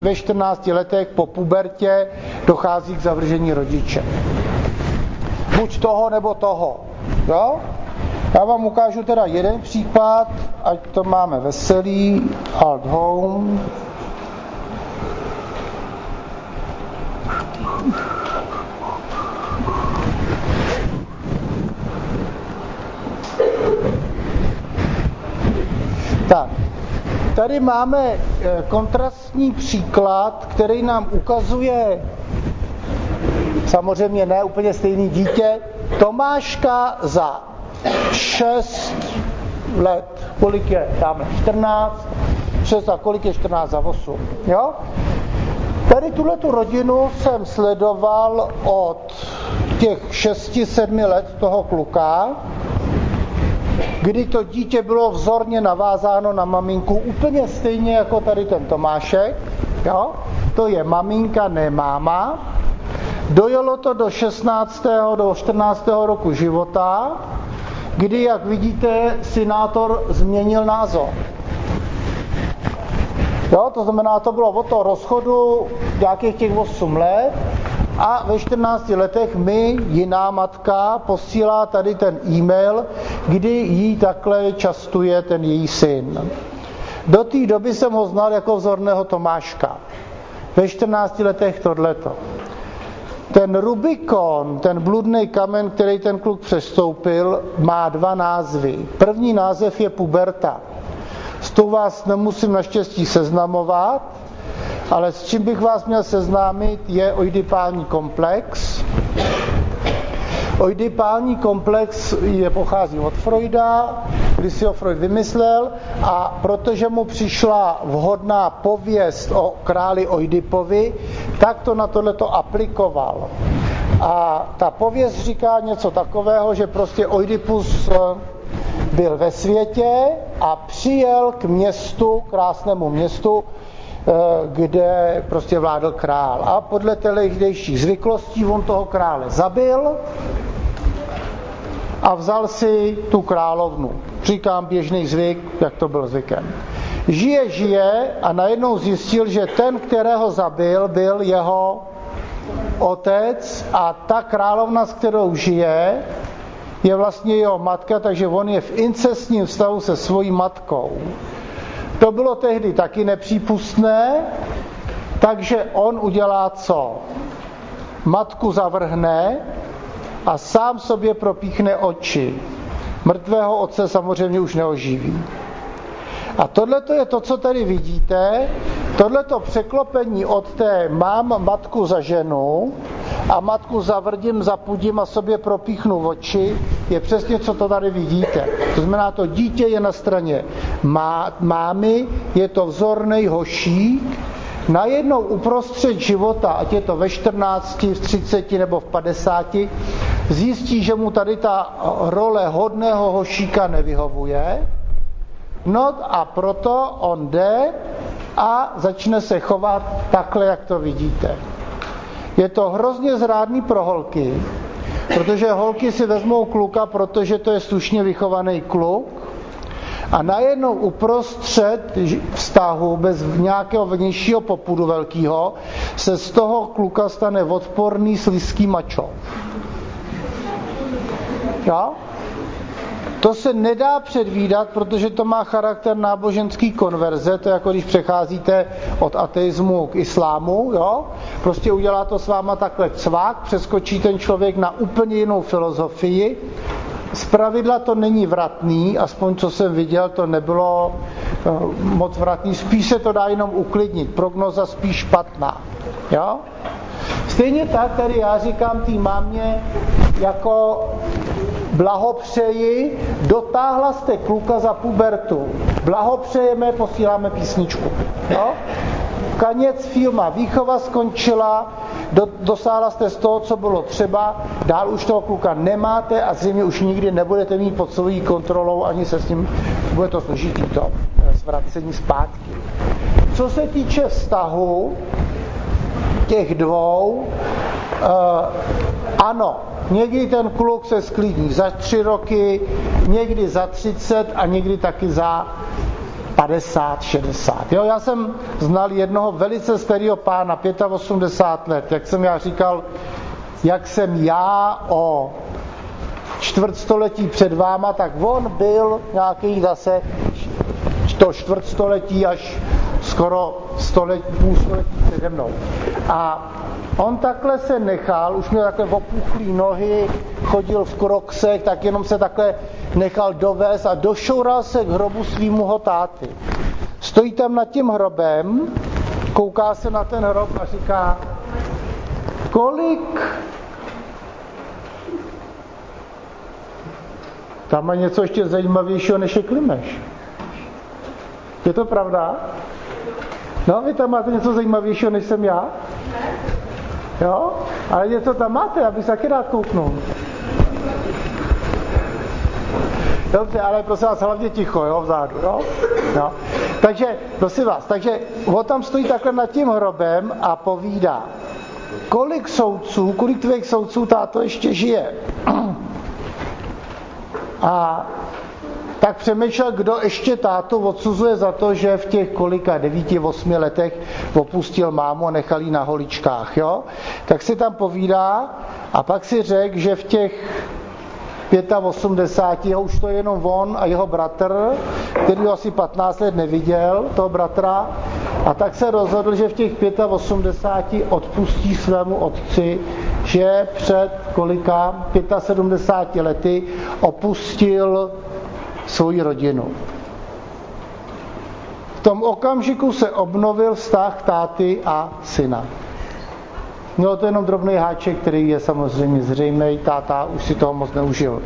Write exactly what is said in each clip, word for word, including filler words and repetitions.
Ve čtrnácti letech po pubertě dochází k zavržení rodiče. Buď toho, nebo toho. Jo? Já vám ukážu teda jeden případ, ať to máme veselý. Alt home. Tak. Tady máme kontrastní příklad, který nám ukazuje samozřejmě ne úplně stejný dítě. Tomáška za šest let. Kolik je? Dáme čtrnáct. šest a kolik je čtrnáct za osm. Jo? Tady tuhletu rodinu jsem sledoval od těch šesti sedmi let toho kluka, kdy to dítě bylo vzorně navázáno na maminku, úplně stejně jako tady ten Tomášek. Jo? To je maminka, ne máma. Dojelo to do šestnáctého do čtrnáctého roku života, kdy, jak vidíte, synátor změnil názor. Jo? To znamená, to bylo od toho rozchodu nějakých těch osm let a ve čtrnácti letech mi jiná matka posílá tady ten e-mail, kdy jí takhle častuje ten její syn. Do té doby jsem ho znal jako vzorného Tomáška. Ve čtrnácti letech tohleto. Ten Rubikon, ten bludný kamen, který ten kluk přestoupil, má dva názvy. První název je puberta. S tou vás nemusím naštěstí seznamovat, ale s čím bych vás měl seznámit, je oidipální komplex. Oidipální komplex je, pochází od Freuda, kdy si ho Freud vymyslel, a protože mu přišla vhodná pověst o králi Oidipovi, tak to na tohleto aplikoval. A ta pověst říká něco takového, že prostě Oidipus byl ve světě a přijel k městu, krásnému městu, kde prostě vládl král. A podle tehdejších zvyklostí on toho krále zabil a vzal si tu královnu. Říkám běžný zvyk, jak to byl zvykem. Žije, žije a najednou zjistil, že ten, kterého zabil, byl jeho otec a ta královna, s kterou žije, je vlastně jeho matka, takže on je v incestním vztahu se svojí matkou. To bylo tehdy taky nepřípustné, takže on udělá co? Matku zavrhne a sám sobě propíchne oči. Mrtvého otce samozřejmě už neoživí. A tohleto je to, co tady vidíte. Tohleto překlopení od té mám matku za ženu a matku zavrdím, zapudím a sobě propíchnu oči, je přesně, co to tady vidíte. To znamená, to dítě je na straně má, mámy, je to vzornej hošík, najednou uprostřed života, ať je to ve čtrnácti, v třiceti nebo v padesáti, zjistí, že mu tady ta role hodného hošíka nevyhovuje. No a proto on jde a začne se chovat takhle, jak to vidíte. Je to hrozně zrádný pro holky, protože holky si vezmou kluka, protože to je slušně vychovaný kluk, a najednou uprostřed vztahu bez nějakého vnějšího popudu velkého se z toho kluka stane odporný slizký mačo. Jo? To se nedá předvídat, protože to má charakter náboženský konverze, to je jako když přecházíte od ateismu k islámu, jo? Prostě udělá to s váma takhle cvák, přeskočí ten člověk na úplně jinou filozofii. Zpravidla to není vratný, aspoň co jsem viděl, to nebylo uh, moc vratný, spíš se to dá jenom uklidnit, prognoza spíš špatná, jo? Stejně tak tady já říkám tý mámě, jako blahopřeji, dotáhla jste kluka za pubertu. Blahopřejeme, posíláme písničku. Jo? Konec filma, výchova skončila, do, dosáhla jste z toho, co bylo třeba, dál už toho kluka nemáte a zřejmě už nikdy nebudete mít pod svojí kontrolou, ani se s ním, bude to složitý to zvracení zpátky. Co se týče vztahu těch dvou, uh, ano, někdy ten kluk se sklidní za tři roky, někdy za třicet a někdy taky za padesát, šedesát. Jo, já jsem znal jednoho velice starého pána, osmdesát pět let, jak jsem já říkal, jak jsem já o čtvrtstoletí před váma, tak on byl nějaký zase to čtvrtstoletí až skoro století, půl století přede mnou. A on takhle se nechal, už měl takhle opuchlý nohy, chodil v kroksech, tak jenom se takhle nechal dovést a došoural se k hrobu svýmu táty. Stojí tam nad tím hrobem, kouká se na ten hrob a říká, kolik... Tam má něco ještě zajímavějšího, než je Klimeš. Je to pravda? No, vy tam máte něco zajímavějšího, než jsem já? Jo? Ale něco tam máte, abych se taky rád kouknul. Dobře, ale prosím vás, hlavně ticho, jo, vzadu, jo? Jo? Takže, prosím vás, takže on tam stojí takhle nad tím hrobem a povídá, kolik soudců, kolik tvých soudců táto ještě žije? A tak přemýšlel, kdo ještě tátu odsuzuje za to, že v těch kolika devíti, osmi letech opustil mámu a nechal jí na holičkách, jo? Tak si tam povídá a pak si řekl, že v těch osmdesáti pěti, už to je jenom on a jeho bratr, který ho asi patnáct let neviděl, toho bratra, a tak se rozhodl, že v těch osmdesáti pěti odpustí svému otci, že před kolika sedmdesáti pěti lety opustil svou rodinu. V tom okamžiku se obnovil vztah táty a syna. Mělo to jenom drobný háček, který je samozřejmě zřejmý, táta už si toho moc neužil.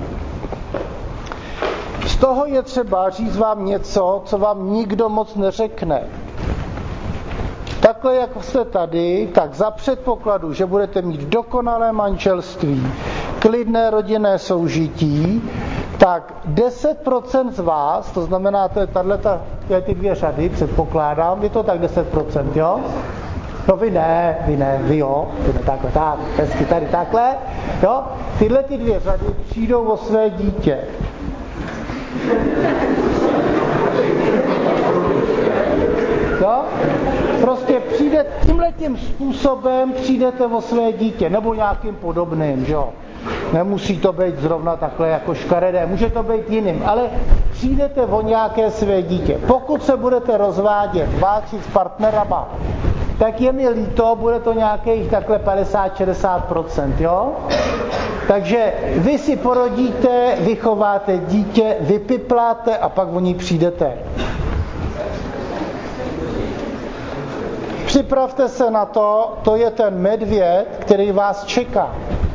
Z toho je třeba říct vám něco, co vám nikdo moc neřekne. Takhle, jak jste tady, tak za předpokladu, že budete mít dokonalé manželství, klidné rodinné soužití, tak deset procent z vás, to znamená, to je tato, ty dvě řady, předpokládám, je to tak deset procent, jo? No vy ne, vy ne, vy jo, vy ne, takhle, tak, hezky tady takhle, jo? Tyhle ty dvě řady přijdou o své dítě. Jo? Prostě přijde tímhletím způsobem, přijdete o své dítě, nebo nějakým podobným, jo? Nemusí to být zrovna takhle jako škaredé, může to být jiným, ale přijdete o nějaké své dítě. Pokud se budete rozvádět, válčit s partnerama, tak je mi líto, bude to nějakých takhle padesát až šedesát procent, jo? Takže vy si porodíte, vychováte dítě, vypipláte a pak o ní přijdete. Připravte se na to, to je ten medvěd, který vás čeká.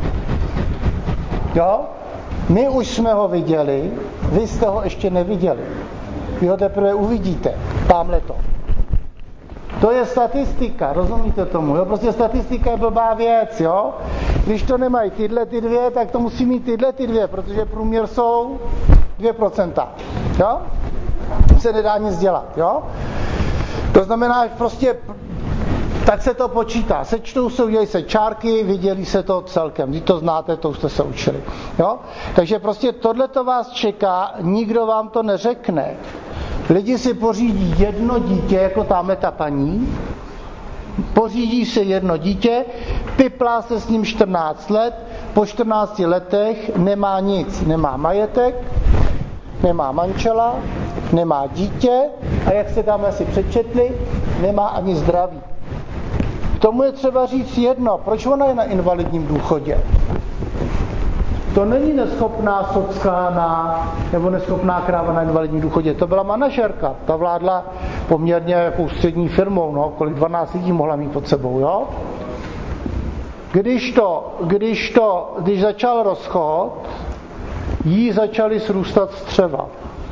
Jo? My už jsme ho viděli, vy jste ho ještě neviděli. Vy ho teprve uvidíte, tamhleto. To je statistika, rozumíte tomu? Jo? Prostě statistika je blbá věc, jo? Když to nemají tyhle ty dvě, tak to musí mít tyhle ty dvě, protože průměr jsou dvě procenta. Jo? Se nedá nic dělat, jo? To znamená, že prostě tak se to počítá. Sečtou se, udělají se čárky, viděli se to celkem. Vy to znáte, to už jste se učili. Jo? Takže prostě tohleto vás čeká, nikdo vám to neřekne. Lidi si pořídí jedno dítě, jako tamhle ta paní, pořídí si jedno dítě, piplá se s ním čtrnáct let, po čtrnácti letech nemá nic, nemá majetek, nemá manžela, nemá dítě a jak se tam asi přečetli, nemá ani zdraví. K tomu je třeba říct jedno, proč ona je na invalidním důchodě. To není neschopná socka na, nebo neschopná kráva na invalidním důchodě, to byla manažerka, ta vládla poměrně jakou střední firmou, no, kolik dvanáct lidí mohla mít pod sebou, jo. Když to, když to, když začal rozchod, jí začaly srůstat střeva.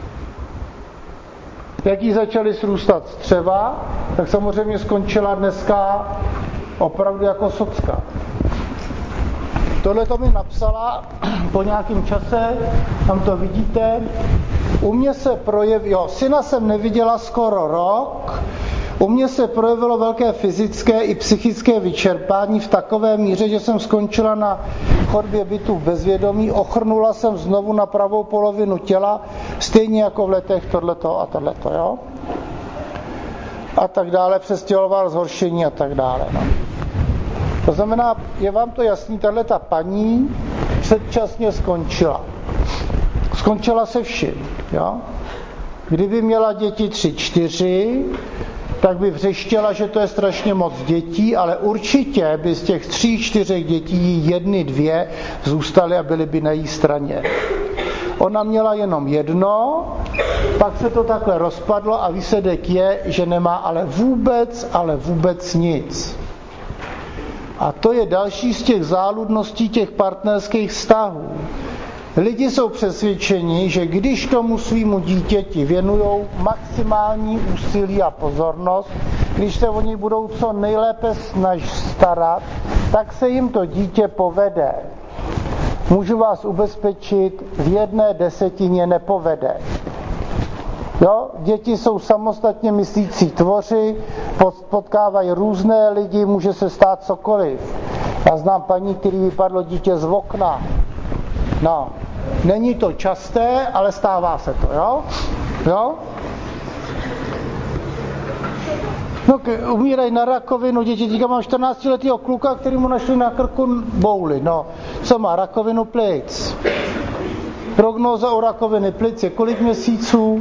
Jak jí začaly srůstat střeva, tak samozřejmě skončila dneska opravdu jako socka. Tohle to mi napsala po nějakém čase, tam to vidíte. U mě se projevilo, jo, syna jsem neviděla skoro rok, u mě se projevilo velké fyzické i psychické vyčerpání v takové míře, že jsem skončila na chodbě bytu v bezvědomí, ochrnula jsem znovu na pravou polovinu těla, stejně jako v letech tohleto a tohleto, jo. a tak dále, přestěhoval zhoršení a tak dále. No. To znamená, je vám to jasný, tahleta paní předčasně skončila. Skončila se vším. Jo? Kdyby měla děti tři, čtyři, tak by vřeštěla, že to je strašně moc dětí, ale určitě by z těch tří, čtyřech dětí jedny, dvě zůstaly a byly by na její straně. Ona měla jenom jedno, pak se to takhle rozpadlo a výsledek je, že nemá ale vůbec, ale vůbec nic. A to je další z těch záludností těch partnerských vztahů. Lidi jsou přesvědčeni, že když tomu svýmu dítěti věnujou maximální úsilí a pozornost, když se o něj budou co nejlépe snažit starat, tak se jim to dítě povede. Můžu vás ubezpečit, v jedné desetině nepovede. Jo? Děti jsou samostatně myslící tvoři, potkávají různé lidi, může se stát cokoliv. Já znám paní, který vypadlo dítě z okna. No, není to časté, ale stává se to, jo? Jo? No, umírají na rakovinu, děti, teďka mám čtrnáctiletýho kluka, který mu našli na krku bouli. No, co má? Rakovinu plic. Prognóza u rakoviny plic je kolik měsíců?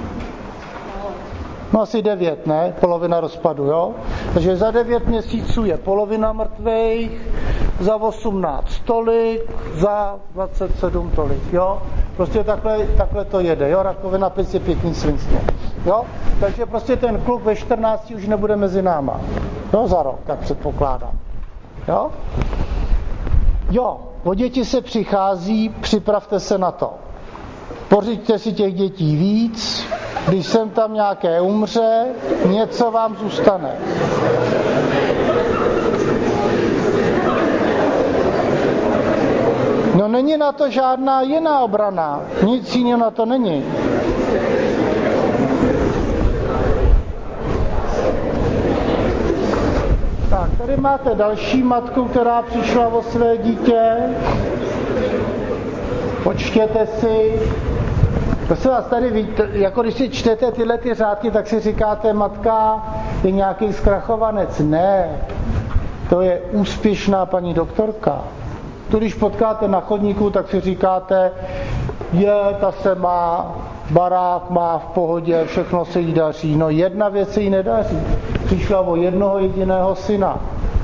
No asi devět, ne? Polovina rozpadu, jo? Takže za devět měsíců je polovina mrtvejch, za osmnáct tolik, za dvacet sedm tolik, jo? Prostě takhle, takhle to jede, jo? Rakovina plic je pěkný svinstvo, jo? Takže prostě ten kluk ve čtrnácti už nebude mezi náma, jo? Za rok, tak předpokládám, jo? Jo, o děti se přichází, připravte se na to. Pořiďte si těch dětí víc, když sem tam nějaké umře, něco vám zůstane. No není na to žádná jiná obrana, nic jiného na to není. Tak, tady máte další matku, která přišla o své dítě. Počtěte si. Prosím vás, tady víte, jako když si čtete tyhle ty řádky, tak si říkáte, matka je nějaký zkrachovanec. Ne, to je úspěšná paní doktorka. Tu, když potkáte na chodníku, tak si říkáte, je, ta se má, barák má v pohodě, všechno se jí daří. No jedna věc se jí nedaří. Přišla o jednoho jediného syna.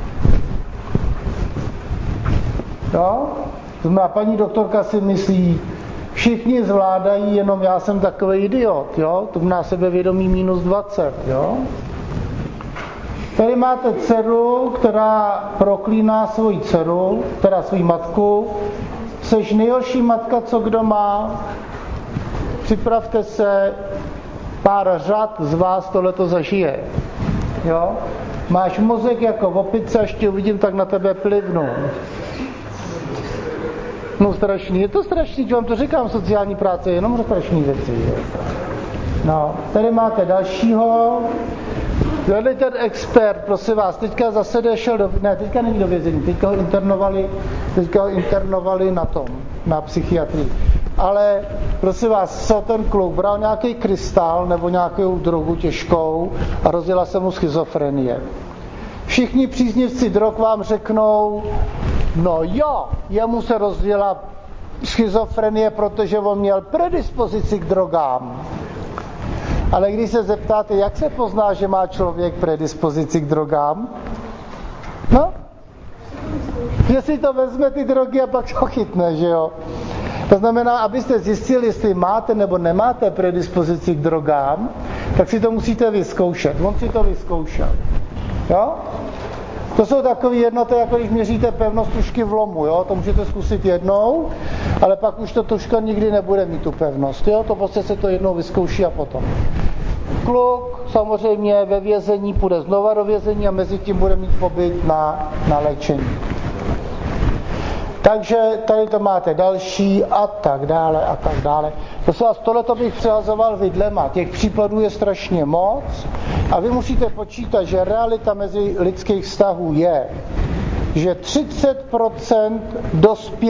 Jo? To znamená, paní doktorka si myslí, všichni zvládají, jenom já jsem takový idiot, jo? To má sebevědomí minus dvacet, jo? Tady máte dceru, která proklíná svoji dceru, teda svoji matku. Jseš nejhorší matka, co kdo má. Připravte se, pár řad z vás tohleto zažije, jo? Máš mozek jako opice, až tě uvidím, tak na tebe plivnu. No strašný, je to strašný, že vám to říkám, sociální práce je jenom strašný věci. Jo. No, tady máte dalšího. Tady ten expert, prosím vás, teďka zase šel do, ne, teďka není do vězení, teďka ho internovali, teďka ho internovali na tom, na psychiatrii. Ale prosím vás, co ten kluk bral nějaký krystal nebo nějakou drogu těžkou a rozjela se mu schizofrenie. Všichni příznivci drog vám řeknou, no jo, jemu se rozjela schizofrenie, protože on měl predispozici k drogám. Ale když se zeptáte, jak se pozná, že má člověk predispozici k drogám? No, že si to vezme ty drogy a pak to chytne, že jo? To znamená, abyste zjistili, jestli máte nebo nemáte predispozici k drogám, tak si to musíte vyzkoušet. On si to vyzkoušel. Jo? To jsou takové jednoty, jako když měříte pevnost tužky v lomu, jo? To můžete zkusit jednou, ale pak už to tužka nikdy nebude mít tu pevnost, jo? To prostě se to jednou vyzkouší a potom. Kluk samozřejmě ve vězení půjde znova do vězení a mezi tím bude mít pobyt na, na léčení. Takže tady to máte další a tak dále a tak dále. Prosím vás, tohleto bych přehazoval vidlema. Těch případů je strašně moc a vy musíte počítat, že realita mezi lidských vztahů je, že třicet procent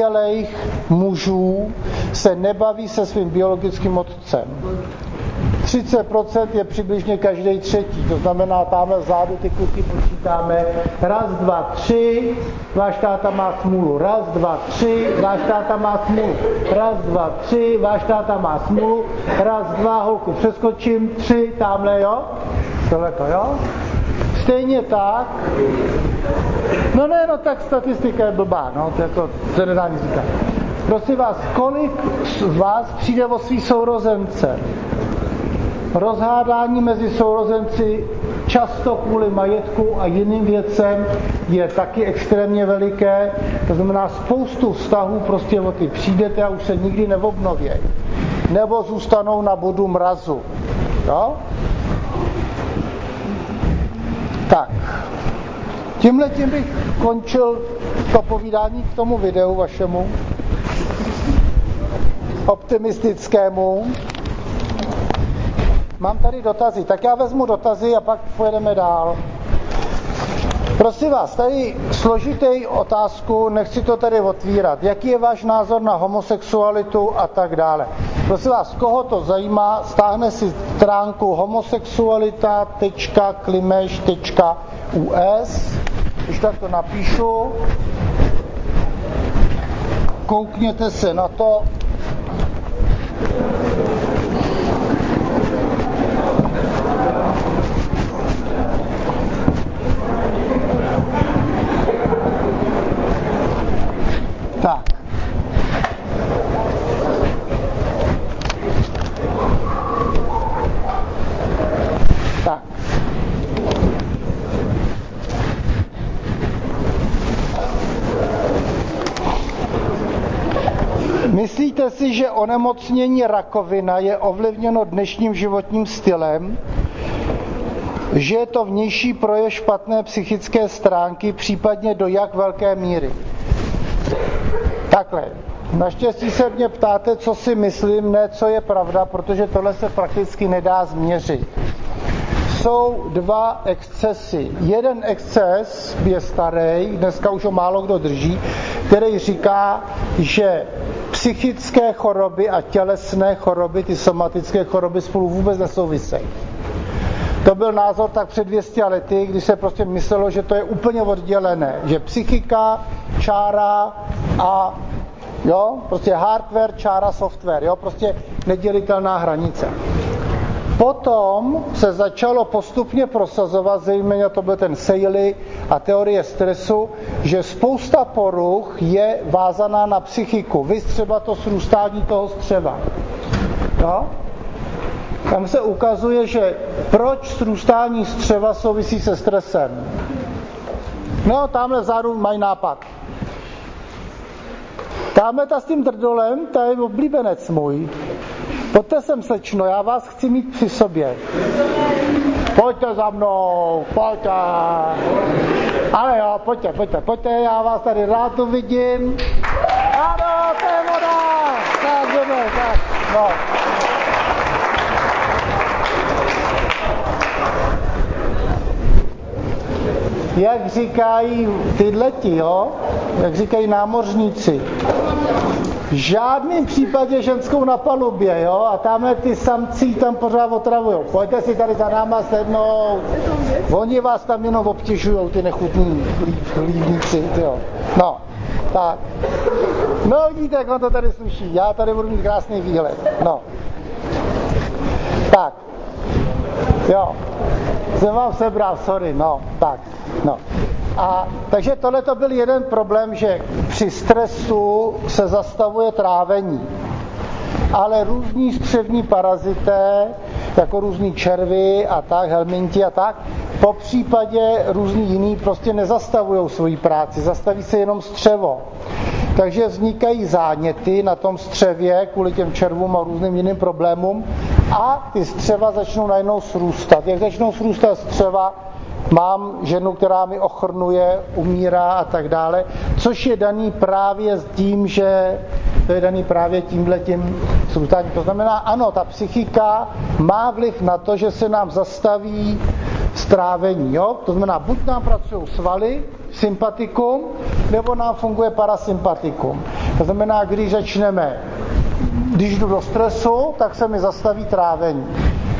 dospělých mužů se nebaví se svým biologickým otcem. třicet procent je přibližně každý třetí, to znamená, tamhle vzadu ty kluky počítáme, raz, dva, tři, váš táta má smůlu, raz, dva, tři, váš táta má smůlu, raz, dva, tři, váš táta má smůlu, raz, dva, holku přeskočím, tři, tamhle, jo, tohleto, jo. Stejně tak, no ne, no tak statistika je blbá, no, to jako se nedá nic říkat. Prosím vás, kolik z vás přijde o svý sourozence? Rozhádání mezi sourozenci často kvůli majetku a jiným věcem je taky extrémně veliké. To znamená, spoustu vztahů prostě o ty přijdete a už se nikdy neobnovějí. Nebo zůstanou na bodu mrazu. Jo? Tak. Tímhletím bych končil to povídání k tomu videu vašemu optimistickému. Mám tady dotazy, tak já vezmu dotazy a pak pojedeme dál. Prosím vás, tady složitý otázku, nechci to tady otvírat. Jaký je váš názor na homosexualitu a tak dále? Prosím vás, koho to zajímá, stáhne si stránku homosexualita tečka klimeš tečka u es, když tak to napíšu, koukněte se na to. Tak. Tak. Myslíte si, že onemocnění rakovina je ovlivněno dnešním životním stylem? Že je to vnější projev špatné psychické stránky, případně do jak velké míry? Takhle. Naštěstí se mě ptáte, co si myslím, ne co je pravda, protože tohle se prakticky nedá změřit. Jsou dva excesy. Jeden exces je starý, dneska už ho málo kdo drží, který říká, že psychické choroby a tělesné choroby, ty somatické choroby spolu vůbec nesouvisejí. To byl názor tak před dvěma sty lety, kdy se prostě myslelo, že to je úplně oddělené, že psychika, čára a jo, prostě hardware, čára, software, jo, prostě nedělitelná hranice. Potom se začalo postupně prosazovat, zejména to byl ten Seiley a teorie stresu, že spousta poruch je vázaná na psychiku. Vy třeba to srůstání toho střeva. Jo? Tam se ukazuje, že proč srůstání střeva souvisí se stresem. No, tamhle vzadu mají nápad. Tamhle ta s tím drdolem, to je oblíbenec můj. Pojďte sem, slečno, já vás chci mít při sobě. Pojďte za mnou, pojďte. Ale jo, pojďte, pojďte, pojďte, já vás tady rád tu vidím. Ano, to je voda. Tak, jdeme, tak, no. Jak říkají tyhleti, jo? Jak říkají námořníci. V žádném případě ženskou na palubě, jo? A tamhle ty samci tam pořád otravujou. Pojďte si tady za náma sednout. Oni vás tam jenom obtěžujou, ty nechutní lívníci, jo. No, tak. No vidíte, jak on to tady sluší. Já tady budu mít krásný výhled. No. Tak. Jo. Jsem vám sebral, sorry, no, tak, no. A takže tohle to byl jeden problém, že při stresu se zastavuje trávení. Ale různí střevní parazité, jako různí červy a tak, helminti a tak, po případě různý jiný prostě nezastavují svoji práci, zastaví se jenom střevo. Takže vznikají záněty na tom střevě kvůli těm červům a různým jiným problémům a ty střeva začnou najednou srůstat. Jak začnou srůstat střeva, mám ženu, která mi ochrnuje, umírá a tak dále, což je daný právě s tím, že to je daný právě tímhletím srůstáním. To znamená, ano, ta psychika má vliv na to, že se nám zastaví strávení, jo? To znamená, buď nám pracují svaly, sympatikum, nebo nám funguje parasympatikum. To znamená, když začneme, když jdu do stresu, tak se mi zastaví trávení.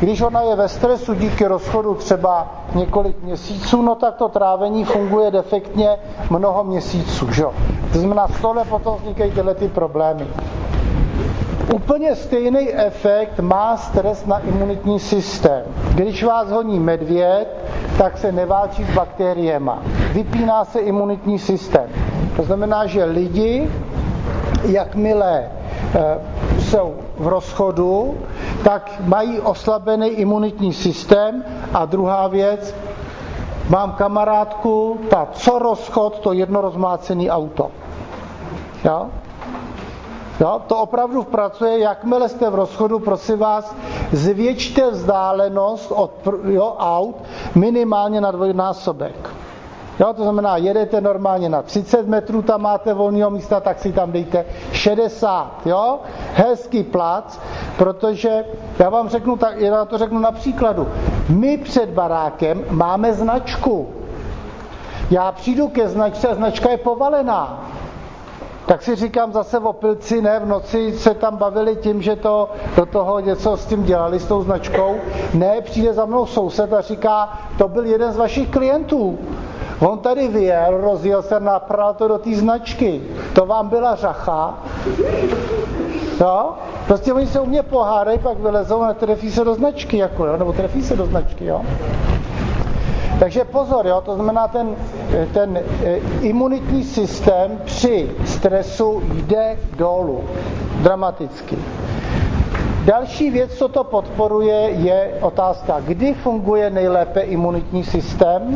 Když ona je ve stresu díky rozchodu třeba několik měsíců, no tak to trávení funguje defektně mnoho měsíců. Že? To znamená, z tohle potom vznikají tyhle ty problémy. Úplně stejný efekt má stres na imunitní systém. Když vás honí medvěd, tak se neválčí s bakteriema. Vypíná se imunitní systém. To znamená, že lidi, jakmile e, jsou v rozchodu, tak mají oslabený imunitní systém. A druhá věc, mám kamarádku, ta co rozchod, to jedno rozmlácený auto. Jo? Jo, to opravdu pracuje, jakmile jste v rozchodu, prosím vás, zvětšte vzdálenost od jo, aut minimálně na dvojnásobek. Jo, to znamená, jedete normálně na třicet metrů, tam máte volného místa, tak si tam dejte šedesát. Jo? Hezký plac, protože já vám řeknu, tak, já to řeknu na příkladu. My před barákem máme značku. Já přijdu ke značce a značka je povalená. Tak si říkám zase opilci, ne, v noci se tam bavili tím, že to do toho něco s tím dělali, s tou značkou. Ne, přijde za mnou soused a říká, to byl jeden z vašich klientů. On tady vyjel, rozjel se, napral to do té značky. To vám byla řacha. Jo? Prostě oni se u mě pohádají, pak vylezou a trefí se do značky, jako, jo? Nebo trefí se do značky, jo? Takže pozor, jo? To znamená, ten, ten imunitní systém při stresu jde dolů. Dramaticky. Další věc, co to podporuje, je otázka, kdy funguje nejlépe imunitní systém?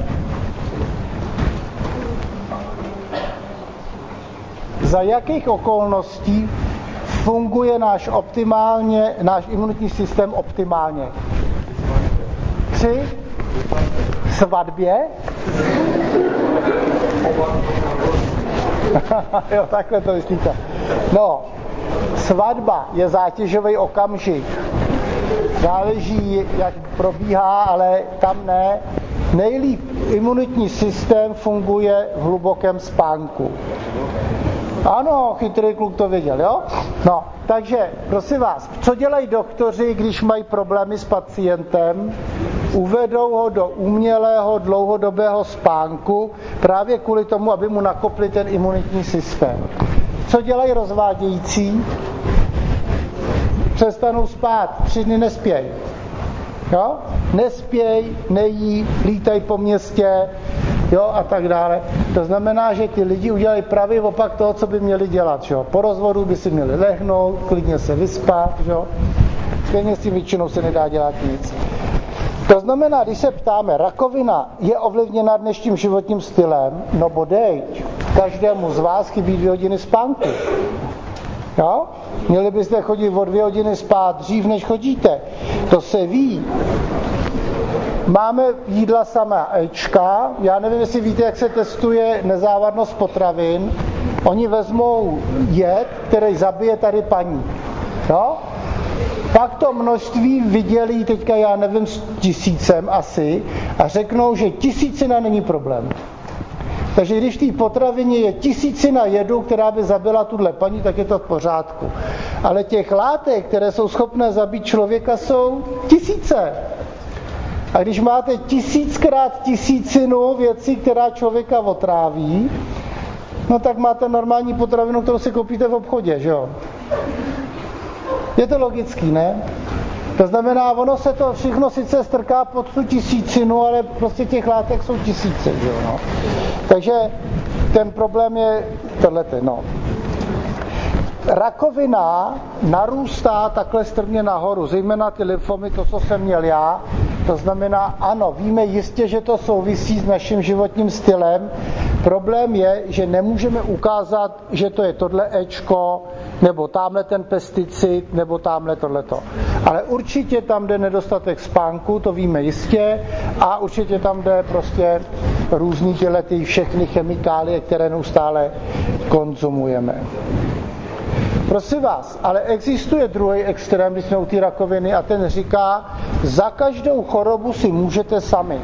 Za jakých okolností funguje náš optimálně, náš imunitní systém optimálně? Při svatbě? Jo, takhle to myslíte. No, svatba je zátěžový okamžik. Záleží, jak probíhá, ale tam ne. Nejlíp imunitní systém funguje v hlubokém spánku. Ano, chytrý kluk to věděl, jo? No, takže, prosím vás, co dělají doktoři, když mají problémy s pacientem? Uvedou ho do umělého dlouhodobého spánku právě kvůli tomu, aby mu nakopli ten imunitní systém. Co dělají rozvádějící? Přestanou spát, tři dny nespějí. Jo? Nespěj, nejí, lítají po městě, jo, a tak dále. To znamená, že ty lidi udělají pravý opak toho, co by měli dělat. Jo? Po rozvodu by si měli lehnout, klidně se vyspat. Jo? Stejně s tím většinou se nedá dělat nic. To znamená, když se ptáme, rakovina je ovlivněna dnešním životním stylem, no bodejť, každému z vás chybí dvě hodiny spánku. Jo? Měli byste chodit o dvě hodiny spát dřív, než chodíte. To se ví. Máme jídla sama Ečka. Já nevím, jestli víte, jak se testuje nezávadnost potravin. Oni vezmou jed, který zabije tady paní. Jo? Pak to množství vydělí, teďka já nevím, s tisícem asi, a řeknou, že tisícina není problém. Takže když v té potravině je tisícina jedu, která by zabila tuhle paní, tak je to v pořádku. Ale těch látek, které jsou schopné zabít člověka, jsou tisíce. A když máte tisíckrát tisícinu věcí, která člověka otráví, no tak máte normální potravinu, kterou si koupíte v obchodě, že jo? Je to logický, ne? To znamená, ono se to všechno sice strká pod tu tisícinu, ale prostě těch látek jsou tisíce, že jo? No. Takže ten problém je tohleto, no. Rakovina narůstá takhle strmě nahoru, zejména ty lymfomy, to, co jsem měl já. To znamená, ano, víme jistě, že to souvisí s naším životním stylem. Problém je, že nemůžeme ukázat, že to je tohle Ečko, nebo tamhle ten pesticid, nebo tamhle tohleto. Ale určitě tam jde nedostatek spánku, to víme jistě, a určitě tam jde prostě různý tyhle ty všechny chemikálie, které neustále konzumujeme. Prosím vás, ale existuje druhý extrém, když jsme u té rakoviny, a ten říká, za každou chorobu si můžete sami.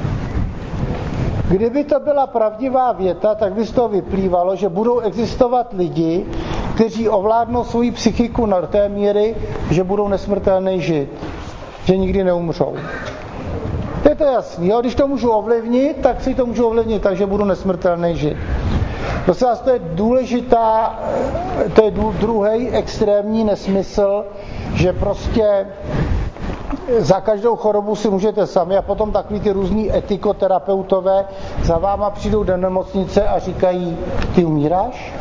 Kdyby to byla pravdivá věta, tak by z toho vyplývalo, že budou existovat lidi, kteří ovládnou svoji psychiku na té míry, že budou nesmrtelný žít. že nikdy neumřou. Je to jasný, jo? Když to můžu ovlivnit, tak si to můžu ovlivnit, takže budu nesmrtelný žid. Prosím vás, to je důležitá, to je druhý extrémní nesmysl, že prostě za každou chorobu si můžete sami a potom takový ty různý etikoterapeutové za váma přijdou do nemocnice a říkají, ty umíráš?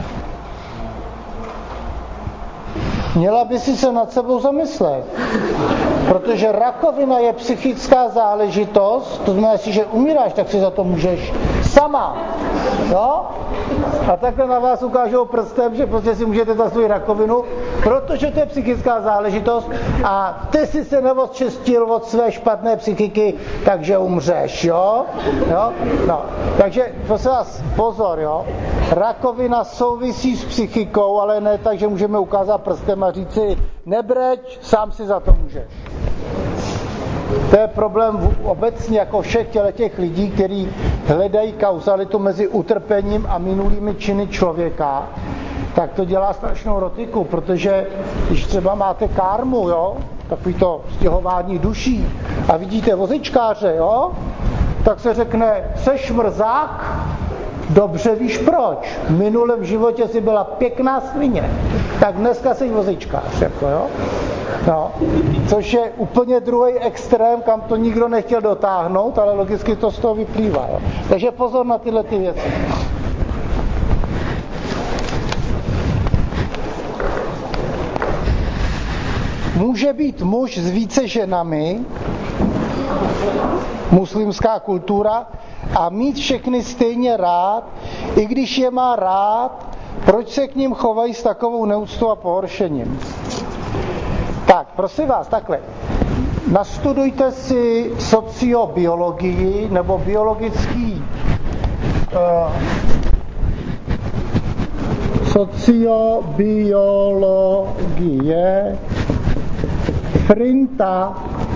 Měla by si se nad sebou zamyslet, protože rakovina je psychická záležitost, to znamená, že umíráš, tak si za to můžeš sama. Jo? A takhle na vás ukážou prstem, že prostě si můžete za svou rakovinu, protože to je psychická záležitost a ty si se neodčistil od své špatné psychiky, takže umřeš, jo? Jo? No. Takže prosím vás, pozor, jo? Rakovina souvisí s psychikou, ale ne tak, že můžeme ukázat prstem a říct si, nebreč, sám si za to můžeš. To je problém obecně jako všech těch lidí, kteří hledají kauzalitu mezi utrpením a minulými činy člověka, tak to dělá strašnou rotiku, protože když třeba máte karmu, jo, takový to stěhování duší a vidíte vozičkáře, jo, tak se řekne, seš mrzák, dobře víš proč. V minulém životě si byla pěkná svině, tak dneska jsi vozičkář, jako jo. No, což je úplně druhý extrém, kam to nikdo nechtěl dotáhnout, ale logicky to z toho vyplývá. Jo. Takže pozor na tyhle ty věci. Může být muž s více ženami, muslimská kultura, a mít všechny stejně rád, i když je má rád, proč se k ním chovají s takovou neúctou a pohoršením. Tak, prosím vás, takhle. Nastudujte si sociobiologii nebo biologický uh, sociobiologie Frinta.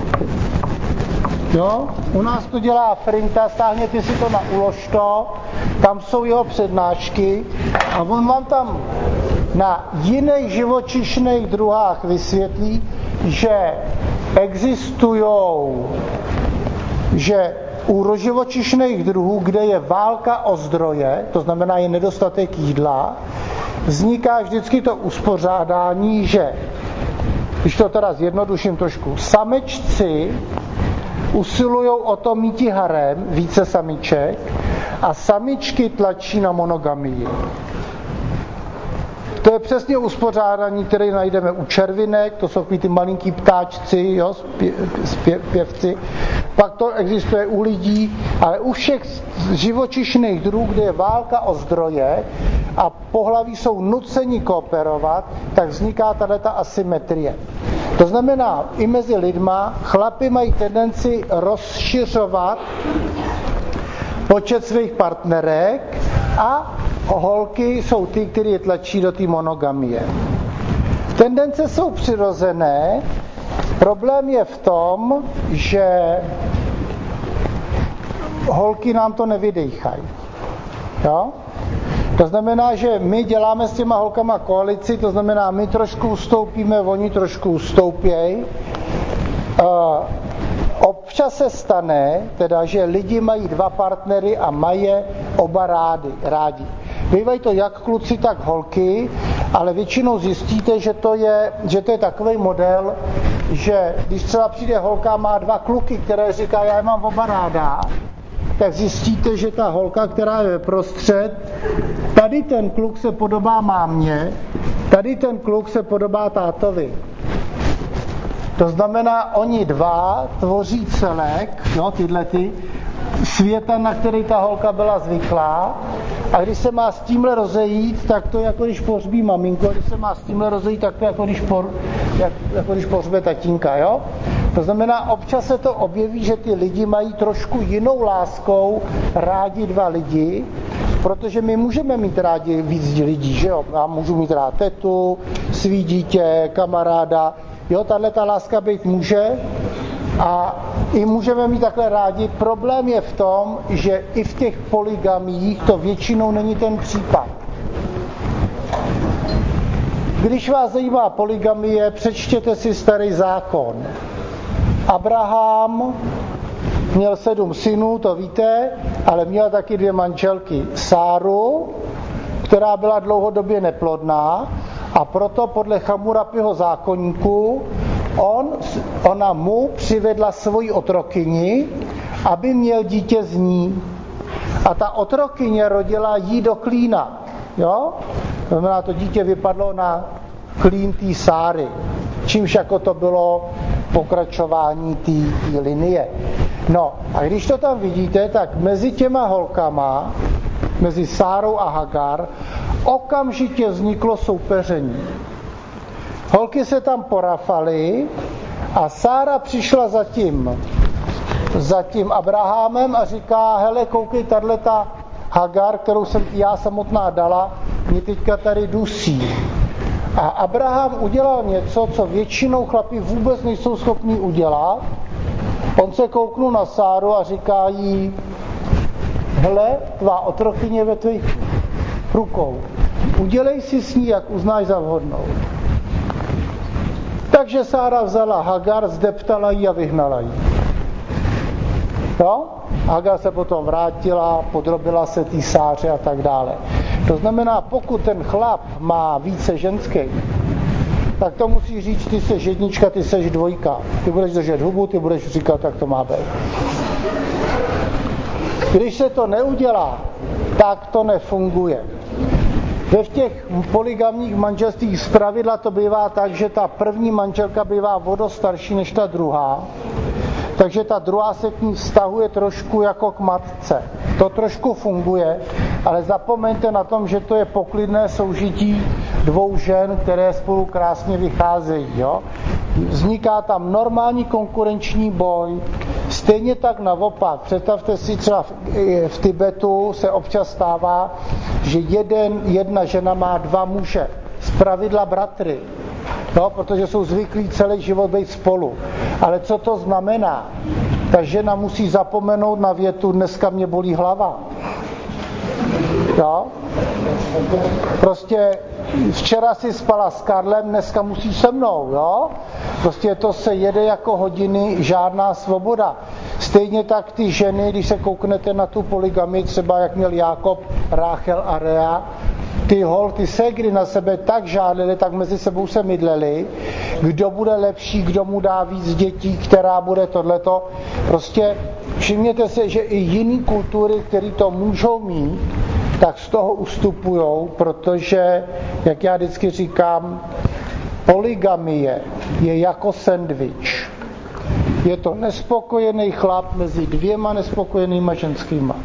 Jo? U nás to dělá Frinta, stáhněte si to na Uložto, tam jsou jeho přednášky a on vám tam na jiných živočišných druhách vysvětlí, že existujou, že u živočišných druhů, kde je válka o zdroje, to znamená je nedostatek jídla, vzniká vždycky to uspořádání, že, když to teda zjednoduším trošku, samečci usilují o to míti harem, více samiček, a samičky tlačí na monogamii. To je přesně uspořádání, které najdeme u červinek, to jsou takový ty malinký ptáčci, jo, zpěvci. Pak to existuje u lidí, ale u všech živočišných druhů, kde je válka o zdroje a pohlaví jsou nuceni kooperovat, tak vzniká tato asymetrie. To znamená, i mezi lidma chlapi mají tendenci rozšiřovat počet svých partnerek a holky jsou ty, které je tlačí do té monogamie. Tendence jsou přirozené, problém je v tom, že holky nám to nevydejchají. Jo? To znamená, že my děláme s těma holkama koalici, to znamená, my trošku ustoupíme, oni trošku ustoupějí. Občas se stane, teda, že lidi mají dva partnery a mají je oba rádi. rádi. Bývají to jak kluci, tak holky, ale většinou zjistíte, že to je, že to je takový model, že když třeba přijde holka, má dva kluky, které říká, já je mám oba ráda, tak zjistíte, že ta holka, která je prostřed, tady ten kluk se podobá mámě, tady ten kluk se podobá tátovi. To znamená, oni dva tvoří celek, jo, tyhle ty, světa, na který ta holka byla zvyklá, a když se má s tímhle rozejít, tak to je jako když pohřbí maminku, a když se má s tímhle rozejít, tak to je jako když, por, jak, jako když pohřbe tatínka, jo? To znamená, občas se to objeví, že ty lidi mají trošku jinou láskou rádi dva lidi, protože my můžeme mít rádi víc lidí, že jo? Já můžu mít rád tetu, svý dítě, kamaráda, jo, tato láska být může a i můžeme mít takhle rádi. Problém je v tom, že i v těch polygamiích to většinou není ten případ. Když vás zajímá polygamie, přečtěte si Starý zákon. Abraham měl sedm synů, to víte, ale měl taky dvě manželky. Sáru, která byla dlouhodobě neplodná, a proto podle Chamurapiho zákoníku on, ona mu přivedla svoji otrokyni, aby měl dítě z ní. A ta otrokyně rodila jí do klína. Jo? To znamená, to dítě vypadlo na klín té Sáry. Čímž jako to bylo pokračování té linie. No a když to tam vidíte, tak mezi těma holkama, mezi Sárou a Hagar, okamžitě vzniklo soupeření. Holky se tam porafaly a Sára přišla za tím, za tím Abrahamem a říká, hele, koukej, tato Hagar, kterou jsem já samotná dala, mě teďka tady dusí. A Abraham udělal něco, co většinou chlapi vůbec nejsou schopní udělat. On se kouknul na Sáru a říká jí, hele, tvá otrokyně ve tvých rukou. Udělej si s ní, jak uznáš za vhodnou. Takže Sára vzala Hagar, zdeptala ji a vyhnala ji. Jo? Hagar se potom vrátila, podrobila se té Sáře a tak dále. To znamená, pokud ten chlap má více ženský, tak to musí říct, ty seš jednička, ty seš dvojka. Ty budeš držet hubu, ty budeš říkat, jak to má být. Když se to neudělá, tak to nefunguje. Ve těch polygamních manželstvích zpravidla to bývá tak, že ta první manželka bývá o dost starší než ta druhá, takže ta druhá se k ní vztahuje trošku jako k matce. To trošku funguje, ale zapomeňte na tom, že to je poklidné soužití dvou žen, které spolu krásně vycházejí. Jo? Vzniká tam normální konkurenční boj, stejně tak naopak. Představte si, třeba v, v Tibetu se občas stává, že jeden, jedna žena má dva muže, zpravidla bratry, no, protože jsou zvyklí celý život být spolu. Ale co to znamená? Ta žena musí zapomenout na větu, dneska mě bolí hlava. Jo? Prostě včera si spala s Karlem, dneska musí se mnou. Jo? Prostě to se jede jako hodiny, žádná svoboda. Stejně tak ty ženy, když se kouknete na tu polygamii, třeba jak měl Jákob, Ráchel a Rea, ty hol, ty ségry na sebe tak žádlily, tak mezi sebou se mydleli, kdo bude lepší, kdo mu dá víc dětí, která bude tohleto. Prostě všimněte si, že i jiný kultury, které to můžou mít, tak z toho ustupujou, protože, jak já vždycky říkám, polygamie je jako sendvič. Je to nespokojený chlap mezi dvěma nespokojenýma ženskýma.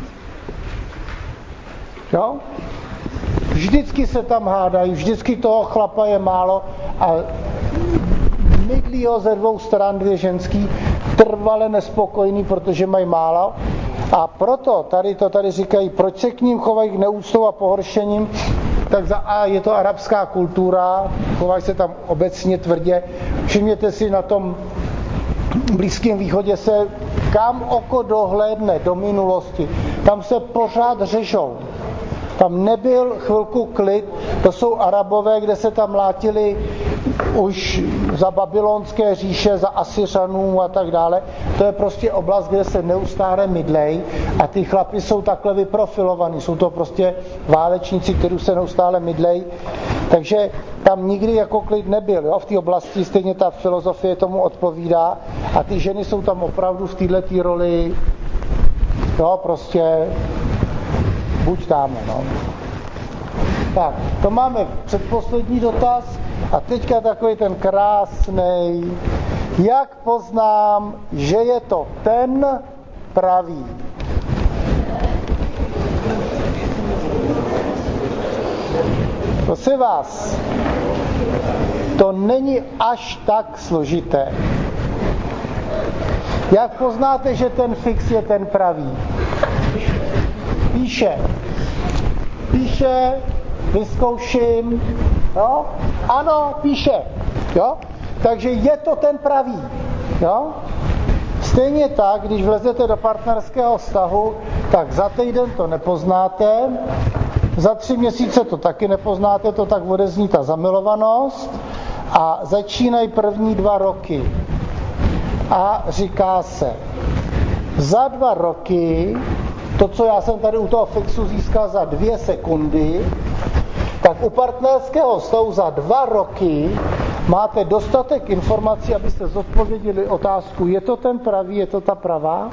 Jo? Vždycky se tam hádají, vždycky toho chlapa je málo a mydlí ho ze dvou stran dvě ženský, trvale nespokojný, protože mají málo. A proto tady to tady říkají, proč se k ním chovají k neúctou a pohoršením, tak za A je to arabská kultura, chovají se tam obecně tvrdě. Všimněte si, na tom Blízkém východě se kam oko dohlédne do minulosti, tam se pořád řežou. Tam nebyl chvilku klid, to jsou Arabové, kde se tam mlátili už za babylonské říše, za Asyřanů a tak dále. To je prostě oblast, kde se neustále mydlej a ty chlapi jsou takhle vyprofilovaní. Jsou to prostě válečníci, kteří se neustále mydlej. Takže tam nikdy jako klid nebyl. Jo? V té oblasti stejně ta filozofie tomu odpovídá a ty ženy jsou tam opravdu v této roli, jo, prostě buď tam, no. Tak, to máme předposlední dotaz a teďka takový ten krásnej. Jak poznám, že je to ten pravý? Prosím vás, to není až tak složité. Jak poznáte, že ten fix je ten pravý? Píše. Píše, vyzkouším, jo? Ano, píše, jo? Takže je to ten pravý, jo? Stejně tak, když vlezete do partnerského vztahu, tak za týden to nepoznáte, za tři měsíce to taky nepoznáte, to tak odezní ta zamilovanost a začínají první dva roky. a říká se, za dva roky, to, co já jsem tady u toho fixu získal za dvě sekundy, tak u partnerského vztahu za dva roky máte dostatek informací, abyste zodpověděli otázku, je to ten pravý, je to ta pravá?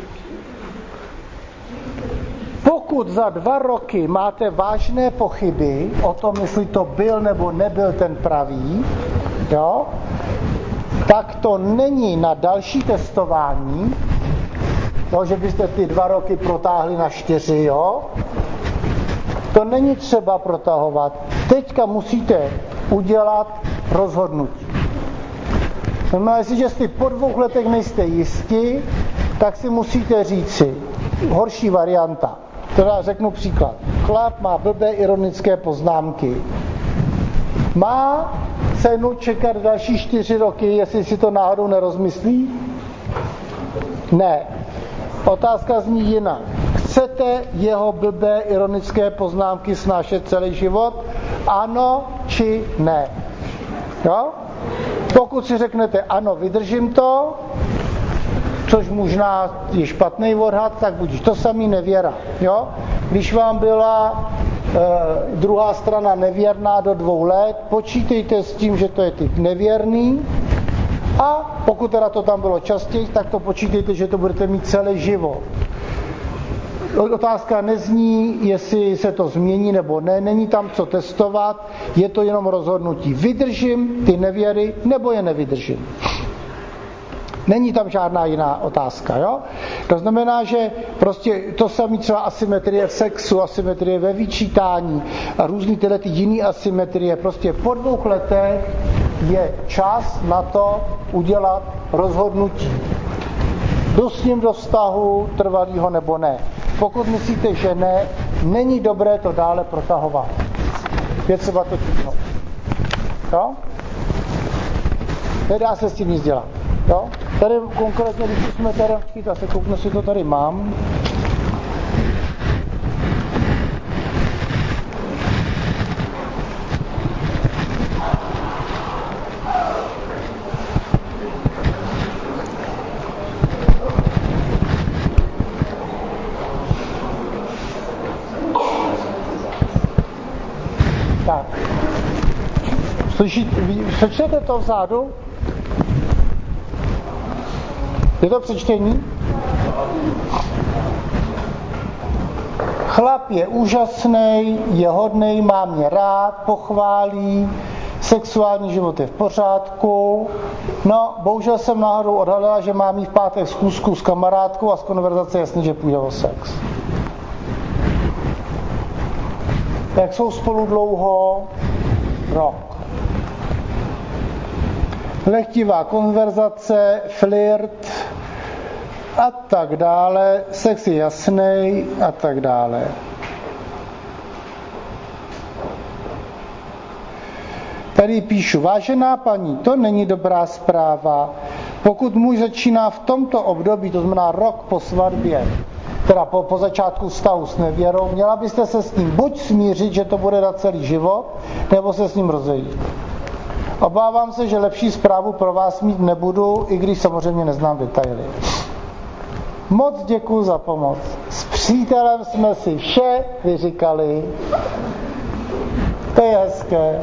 Pokud za dva roky máte vážné pochyby o tom, jestli to byl nebo nebyl ten pravý, jo, tak to není na další testování, to, že byste ty dva roky protáhli na čtyři, jo, to není třeba protahovat. Teďka musíte udělat rozhodnutí. Znamená, jestliže si po dvou letech nejste jistí, tak si musíte říci, horší varianta. Teda řeknu příklad. Chlap má blbé ironické poznámky. Má cenu čekat další čtyři roky, jestli si to náhodou nerozmyslí? Ne. Otázka zní jinak. Chcete jeho blbé ironické poznámky snášet celý život? Ano či ne? Jo? Pokud si řeknete ano, vydržím to, což možná je špatný odhad, tak budíš. To samý nevěra. Jo? Když vám byla e, druhá strana nevěrná do dvou let, počítejte s tím, že to je typ nevěrný, a pokud teda to tam bylo častěji, tak to počítejte, že to budete mít celý život. Otázka nezní, jestli se to změní nebo ne, není tam co testovat, je to jenom rozhodnutí. Vydržím ty nevěry, nebo je nevydržím. Není tam žádná jiná otázka, jo? To znamená, že prostě to samé třeba asymetrie v sexu, asymetrie ve vyčítání a různý tyhle ty jiný asymetrie, prostě po dvou letech je čas na to udělat rozhodnutí. Jdu s ním do vztahu trvalýho nebo ne. Pokud myslíte, že ne, není dobré to dále protahovat. Je třeba to tíhnout. Jo? Nedá se s tím nic dělat. Jo? Tady konkrétně, když jsme tady, já se kouknu, si to tady mám. Tak. Slyšíte, přečtete to vzadu? Je to přečtení? Chlap je úžasný, je hodnej, má mě rád, pochválí, sexuální život je v pořádku. No, bohužel jsem náhodou odhalila, že má mít v pátek schůzku s kamarádkou a z konverzace jasný, že půjde o sex. Jak jsou spolu dlouho? Rok. Lehtivá konverzace, flirt a tak dále, sex je jasný a tak dále. Tady píšu, vážená paní, to není dobrá zpráva. Pokud muž začíná v tomto období, to znamená rok po svatbě, teda po, po začátku vztahu s nevěrou, měla byste se s ním buď smířit, že to bude na celý život, nebo se s ním rozejít. Obávám se, že lepší zprávu pro vás mít nebudu, i když samozřejmě neznám detaily. Moc děkuji za pomoc. S přítelem jsme si vše vyříkali. To je hezké.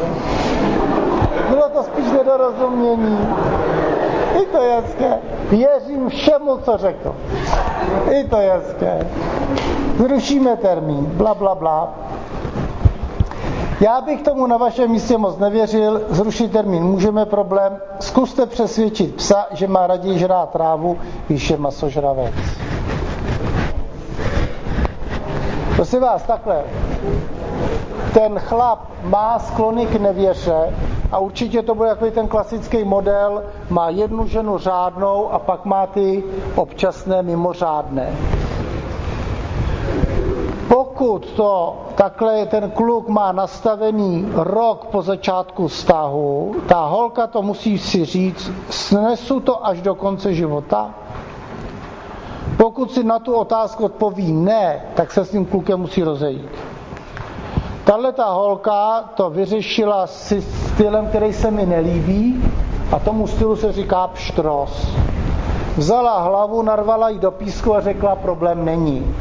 Bylo to spíš nedorozumění. I to je hezké. Věřím všemu, co řekl. I to je hezké. Zrušíme termín. Bla, bla, bla. Já bych tomu na vašem místě moc nevěřil. Zrušit termín můžeme, problém. Zkuste přesvědčit psa, že má raději žrát trávu, když je masožravec. Prosím vás, takhle. Ten chlap má sklony k nevěře a určitě to bude takový ten klasický model, má jednu ženu řádnou a pak má ty občasné mimořádné. Pokud to takhle ten kluk má nastavený rok po začátku vztahu, ta holka to musí si říct, snesu to až do konce života. Pokud si na tu otázku odpoví ne, tak se s tím klukem musí rozejít. Tahle ta holka to vyřešila si stylem, který se mi nelíbí, A tomu stylu se říká pštros. Vzala hlavu, narvala ji do písku a řekla, problém není.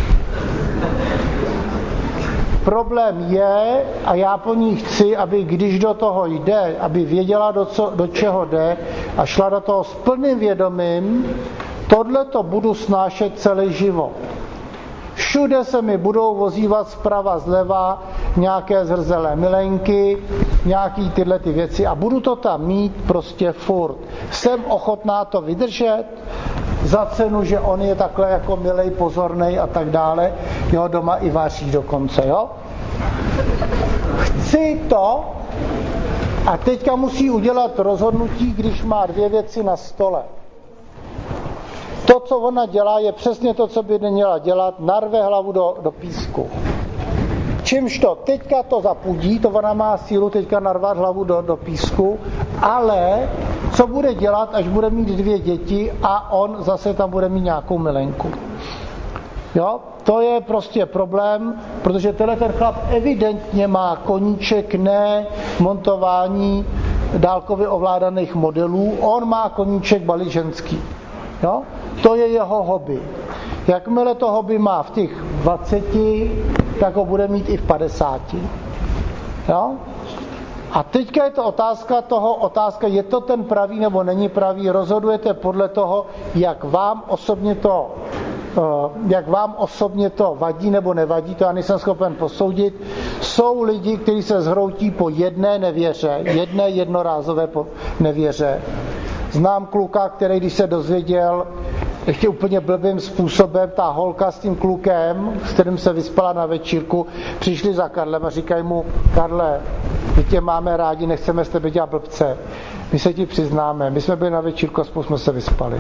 Problém je, a já po ní chci, aby když do toho jde, aby věděla, do, co, do čeho jde a šla do toho s plným vědomím, tohle to budu snášet celý život. Všude se mi budou vozívat zprava zleva nějaké zhrzelé milenky, nějaký tyhle ty věci a budu to tam mít prostě furt. Jsem ochotná to vydržet za cenu, že on je takhle jako milej, pozornej a tak dále. Jo, doma i vaří dokonce, jo. Chci to a teďka musí udělat rozhodnutí, když má dvě věci na stole. To, co ona dělá, je přesně to, co by neměla dělat, narve hlavu do, do písku. Čímž to teďka to zapudí, to ona má sílu teďka narvat hlavu do, do písku, ale co bude dělat, až bude mít dvě děti a on zase tam bude mít nějakou milenku. Jo? To je prostě problém, protože tenhle ten chlap evidentně má koníček ne montování dálkově ovládaných modelů, on má koníček baliženský. Jo? To je jeho hobby. Jakmile to hobby má v těch dvaceti, tak ho bude mít i v padesáti. Jo? A teďka je to otázka toho, otázka, je to ten pravý nebo není pravý, rozhodujete podle toho, jak vám osobně to, jak vám osobně to vadí nebo nevadí, to já nejsem schopen posoudit. Jsou lidi, kteří se zhroutí po jedné nevěře, jedné jednorázové nevěře. Znám kluka, který když se dozvěděl ještě úplně blbým způsobem, ta holka s tím klukem, s kterým se vyspala na večírku, přišli za Karlem a říkají mu, Karle, my tě máme rádi, nechceme s tebe dělat blbce. My se ti přiznáme, my jsme byli na večírku a spolu jsme se vyspali.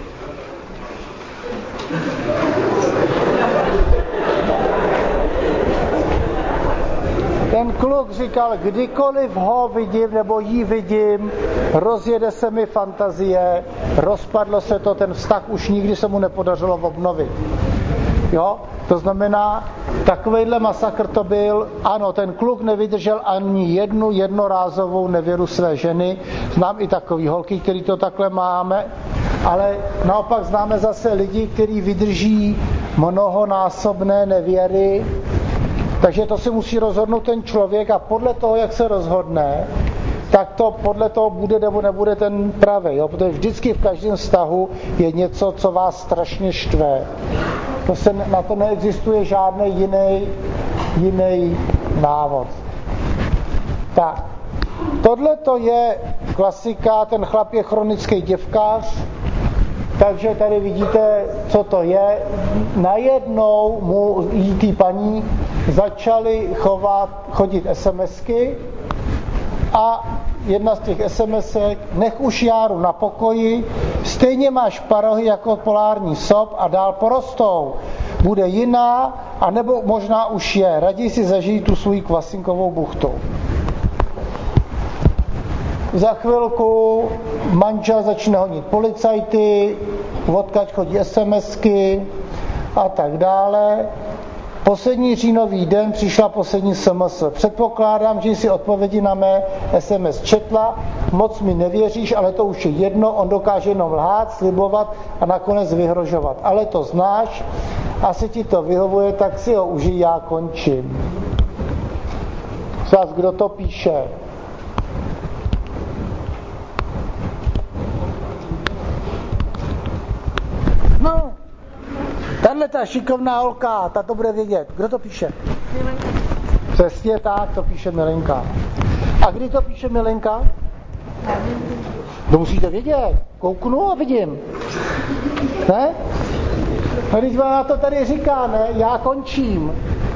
Ten kluk říkal, kdykoliv ho vidím nebo jí vidím, rozjede se mi fantazie, rozpadlo se to, ten vztah už nikdy se mu nepodařilo obnovit. Jo? To znamená, takovejhle masakr to byl, ano, ten kluk nevydržel ani jednu jednorázovou nevěru své ženy, znám i takový holky, který to takhle máme, ale naopak známe zase lidi, kteří vydrží mnohonásobné nevěry. Takže to si musí rozhodnout ten člověk a podle toho, jak se rozhodne, tak to podle toho bude nebo nebude ten pravý. Jo? Protože vždycky v každém vztahu je něco, co vás strašně štve. To se, na to neexistuje žádný jiný, jiný návod. Tak, tohle to je klasika, ten chlap je chronický děvkář, takže tady vidíte, co to je. Najednou mu jí ty paní začaly chovat, chodit SMSky a jedna z těch SMSek, nech už Járu na pokoji, stejně máš parohy jako polární sop a dál porostou. Bude jiná, anebo možná už je. Raději si zažijí tu svou kvasinkovou buchtu. Za chvilku manžel začne honit policajty, odkaď chodí SMSky a tak dále. Poslední říjnový den přišla poslední S M S. Předpokládám, že jsi odpovědi na mé S M S četla, moc mi nevěříš, ale to už je jedno, on dokáže jenom lhát, slibovat a nakonec vyhrožovat. Ale to znáš, asi ti to vyhovuje, tak si ho užij, já končím. Zas, kdo to píše? No, tahle ta šikovná holka, ta to bude vědět. Kdo to píše? Milenka. Přesně tak, to píše Milenka. A kdy to píše Milenka? To musíte vědět. Kouknu a vidím. Ne? A když vám to tady říká, ne? Já končím.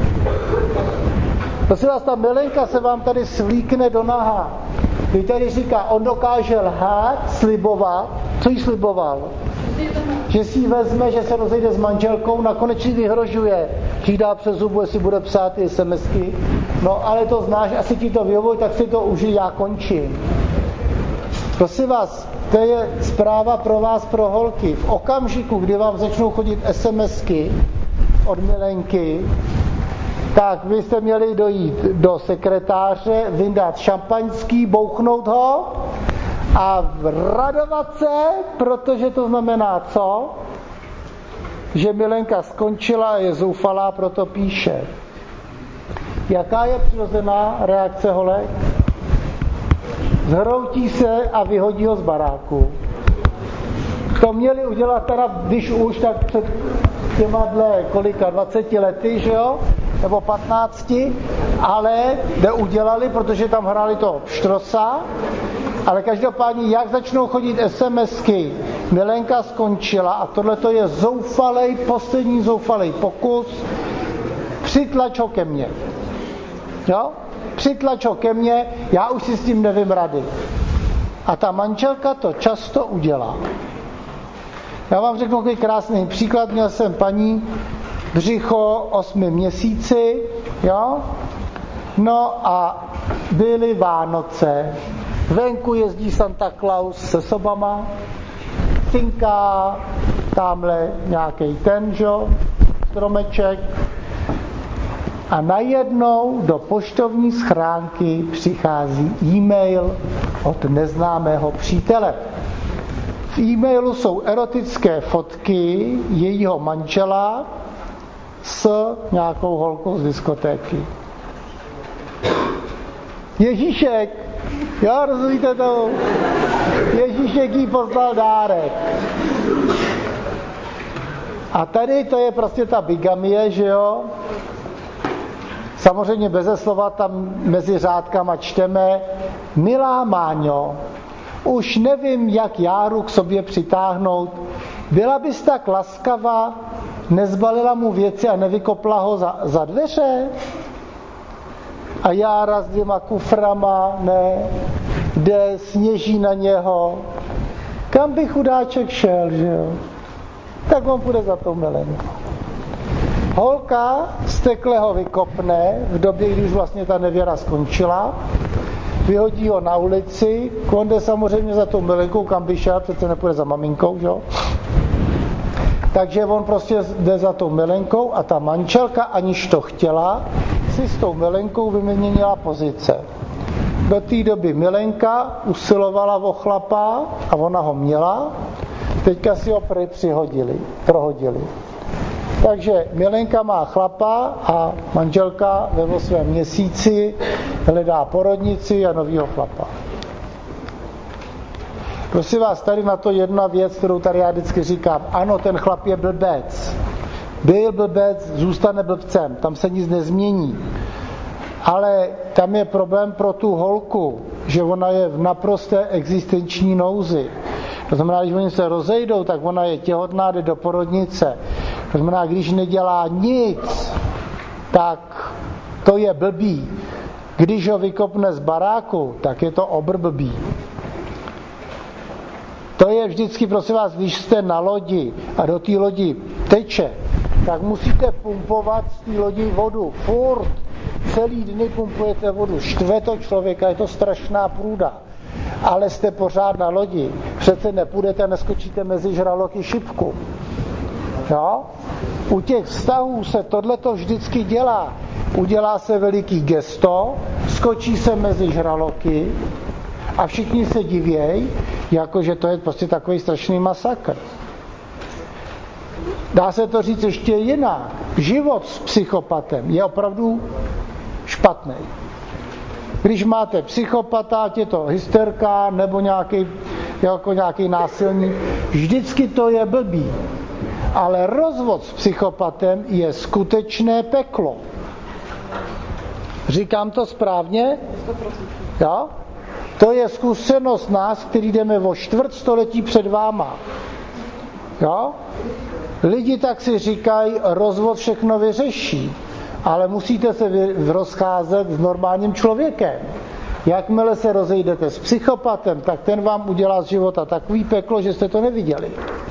Prosím vás, ta Milenka se vám tady svlíkne do naha. Když tady říká, on dokáže lhát, slibovat. Co jí sliboval? Že si ji vezme, že se rozejde s manželkou, nakonec ji vyhrožuje, že jí dá přes zubu, jestli bude psát ty SMSky. No, ale to znáš, asi ti to vyhovuje, tak si to užij, já končím. Prosím vás, to je zpráva pro vás, pro holky. V okamžiku, kdy vám začnou chodit SMSky od Milenky, tak vy jste měli dojít do sekretáře, vyndat šampaňský, bouchnout ho a radovat se, protože to znamená co? Že milenka skončila a je zoufalá, proto píše. Jaká je přirozená reakce holek? Zhroutí se a vyhodí ho z baráku. To měli udělat teda, když už, tak před těma dle kolika, dvaceti lety, že jo? Nebo patnácti, ale neudělali, protože tam hráli to štrosa. Ale každopádně, jak začnou chodit SMSky, milenka skončila a tohleto je zoufalej, poslední zoufalej pokus, přitlač ho ke mně. Jo? Přitlač ho ke mně, já už si s tím nevím rady. A ta manželka to často udělá. Já vám řeknu takový krásný příklad. Měl jsem paní břicho osmi měsíci, jo? No a byly Vánoce. Venku jezdí Santa Claus se sobama, cinká tamhle nějaký ten, jo? Stromeček. A najednou do poštovní schránky přichází e-mail od neznámého přítele. V e-mailu jsou erotické fotky jejího manžela s nějakou holkou z diskotéky. Ježíšek, jo, rozumíte to? Ježíšek jí poslal dárek. A tady to je prostě ta bigamie, že jo? Samozřejmě beze slova tam mezi řádkama čteme: milá Máňo, už nevím, jak Járu k sobě přitáhnout. Byla bys tak laskavá, nezbalila mu věci a nevykopla ho za, za dveře? A Jára s dvěma kuframa, ne, jde, sněží na něho. Kam by chudáček šel, že jo? Tak on půjde za tou milenkou. Holka stekle ho vykopne v době, kdy už vlastně ta nevěra skončila, vyhodí ho na ulici, on jde samozřejmě za tou milenkou, kam by šel, přece nepůjde za maminkou, že jo? Takže on prostě jde za tou milenkou a ta manželka, aniž to chtěla, si s tou milenkou vyměnila pozice. Do té doby milenka usilovala o chlapa a ona ho měla, teďka si ho přihodili, prohodili. Takže milenka má chlapa a manželka ve svém měsíci hledá porodnici a novýho chlapa. Prosím vás, tady na to jedna věc, kterou tady já vždycky říkám. Ano, ten chlap je blbec. Byl blbec, zůstane blbcem, tam se nic nezmění. Ale tam je problém pro tu holku, že ona je v naprosté existenční nouzi. To znamená, když oni se rozejdou, tak ona je těhotná, jde do porodnice. To znamená, když nedělá nic, tak to je blbý. Když ho vykopne z baráku, tak je to obrblbý. To je vždycky, prosím vás, když jste na lodi a do té lodi teče, tak musíte pumpovat z té lodi vodu. Furt, celý dny pumpujete vodu. Štve to člověka, je to strašná průda. Ale jste pořád na lodi. Přece nepůjdete, neskočíte mezi žraloky šipku. Jo? U těch vztahů se tohleto vždycky dělá. Udělá se veliký gesto, skočí se mezi žraloky a všichni se divějí, jakože to je prostě takový strašný masakr. Dá se to říct ještě jinak. Život s psychopatem je opravdu špatný. Když máte psychopata, ať je to hysterka nebo nějaký, jako nějaký násilník, vždycky to je blbý. Ale rozvod s psychopatem je skutečné peklo. Říkám to správně? Jo? To je zkušenost nás, který jdeme o čtvrt století před váma. Jo? Lidi tak si říkají, rozvod všechno vyřeší, ale musíte se rozcházet s normálním člověkem. Jakmile se rozejdete s psychopatem, tak ten vám udělá z života takový peklo, že jste to neviděli.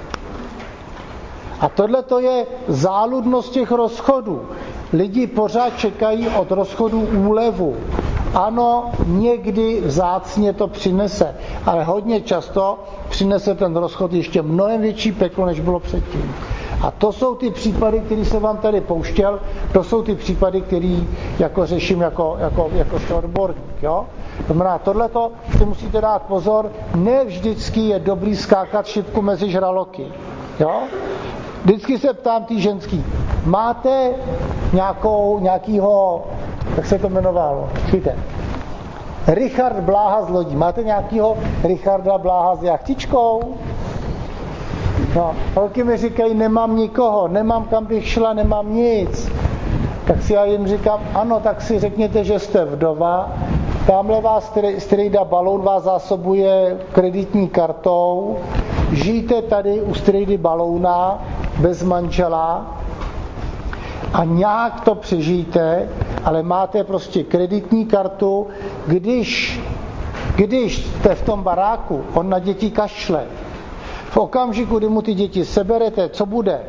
A tohle to je záludnost těch rozchodů. Lidi pořád čekají od rozchodů úlevu. Ano, někdy vzácně to přinese, ale hodně často přinese ten rozchod ještě mnohem větší peklo, než bylo předtím. A to jsou ty případy, které jsem vám tady pouštěl, to jsou ty případy, které jako řeším jako, jako, jako odborník. Jo? To znamená, tohleto si musíte dát pozor, ne vždycky je dobrý skákat šipku mezi žraloky. Jo? Vždycky se ptám tý ženský, máte nějakou, nějakýho, jak se to jmenovalo, víte, Richard Bláha z lodí. Máte nějakýho Richarda Bláha s jachtičkou? No, holky mi říkají, nemám nikoho, nemám kam bych šla, nemám nic. Tak si já jim říkám, ano, tak si řekněte, že jste vdova, tamhle vás strejda Baloun vás zásobuje kreditní kartou, žijte tady u strejdy Balouna bez manžela a nějak to přežijte, ale máte prostě kreditní kartu, když, když jste v tom baráku, on na děti kašle. V okamžiku, kdy mu ty děti seberete, co bude?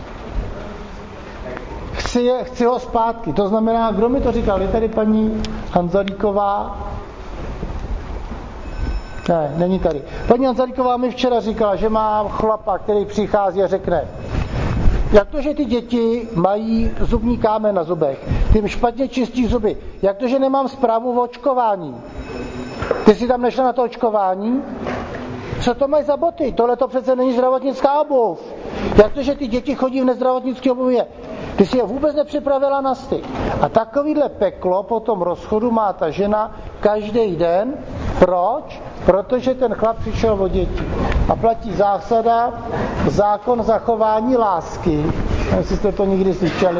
Chci, je, chci ho zpátky. To znamená, kdo mi to říkal? Je tady paní Hanzalíková? Ne, není tady. Paní Hanzalíková mi včera říkala, že má chlapa, který přichází a řekne, jak to, že ty děti mají zubní kámen na zubech, ty jim špatně čistí zuby, jak to, že nemám zprávu o očkování? Ty jsi tam nešla na to očkování? Co to mají za boty? Tohle to přece není zdravotnická obuv. Jak to, že ty děti chodí v nezdravotnické obuvě? Ty si je vůbec nepřipravila na styk. A takovýhle peklo po tom rozchodu má ta žena každý den. Proč? Protože ten chlap přišel o děti. A platí zásada, zákon zachování lásky. Jestli jste to nikdy slyšeli.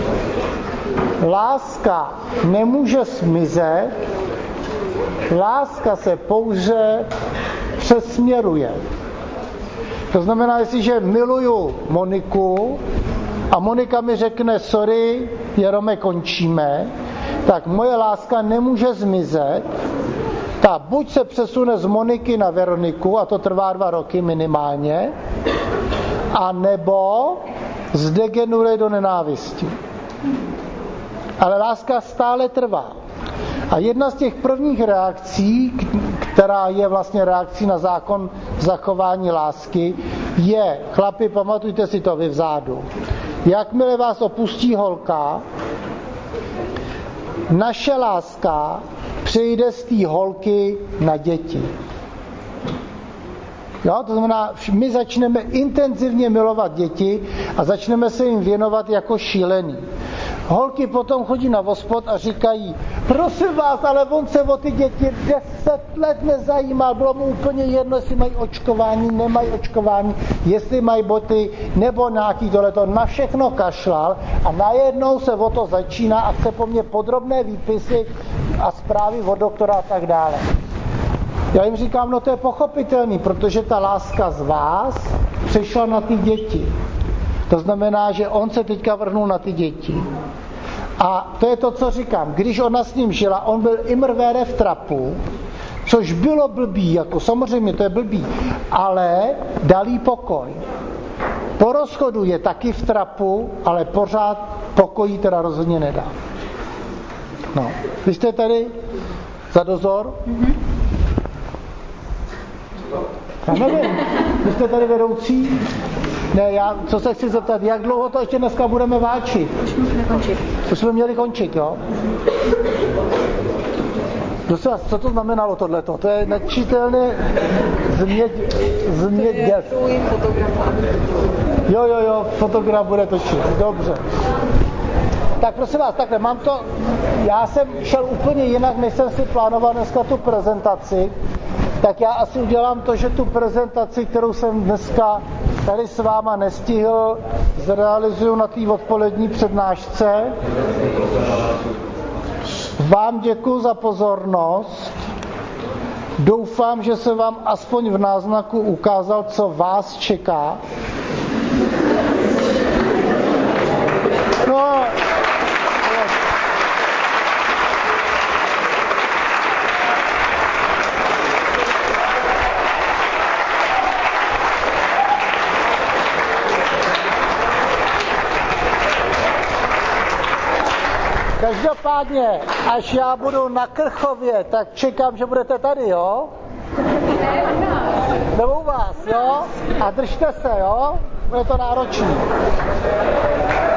Láska nemůže smizet, láska se pouze přesměruje. To znamená, jestliže miluju Moniku a Monika mi řekne sorry, Jerome, končíme, tak moje láska nemůže zmizet. Ta buď se přesune z Moniky na Veroniku, a to trvá dva roky minimálně, a nebo zdegeneruje do nenávisti. Ale láska stále trvá. A jedna z těch prvních reakcí, která je vlastně reakcí na zákon zachování lásky, je, chlapi, pamatujte si to vy vzadu, jakmile vás opustí holka, naše láska přejde z té holky na děti. Jo, to znamená, my začneme intenzivně milovat děti a začneme se jim věnovat jako šílený. Holky potom chodí na vospod a říkají, prosím vás, ale on se o ty děti deset let nezajímal, bylo mu úplně jedno, jestli mají očkování, nemají očkování, jestli mají boty, nebo nějaký tohleto, na všechno kašlal a najednou se o to začíná a chce po mně podrobné výpisy a zprávy od doktora a tak dále. Já jim říkám, no to je pochopitelný, protože ta láska z vás přešla na ty děti. To znamená, že on se teďka vrhnul na ty děti. A to je to, co říkám. Když ona s ním žila, on byl imrvére v trapu, což bylo blbý, jako samozřejmě to je blbý, ale dal jí pokoj. Po rozchodu je taky v trapu, ale pořád pokojí teda rozhodně nedá. No. Vy jste tady za dozor? Mm-hmm. Já nevím, vy jste tady vedoucí? Ne, já, co se chci zeptat, jak dlouho to ještě dneska budeme váčit? Už musíme končit. Už jsme měli končit, jo? Prosím vás, co to znamenalo tohleto? To je nečitelné změť, změť dět. Jo, jo, jo, fotograf bude točit, dobře. Tak prosím vás, takhle, mám to, já jsem šel úplně jinak, než jsem si plánoval dneska tu prezentaci, tak já asi udělám to, že tu prezentaci, kterou jsem dneska tady s váma nestihl, zrealizuju na té odpolední přednášce. Vám děkuji za pozornost. Doufám, že se vám aspoň v náznaku ukázal, co vás čeká. No, každopádně, až já budu na Krchově, tak čekám, že budete tady, jo? Nebo u vás, jo? A držte se, jo? Je to náročný.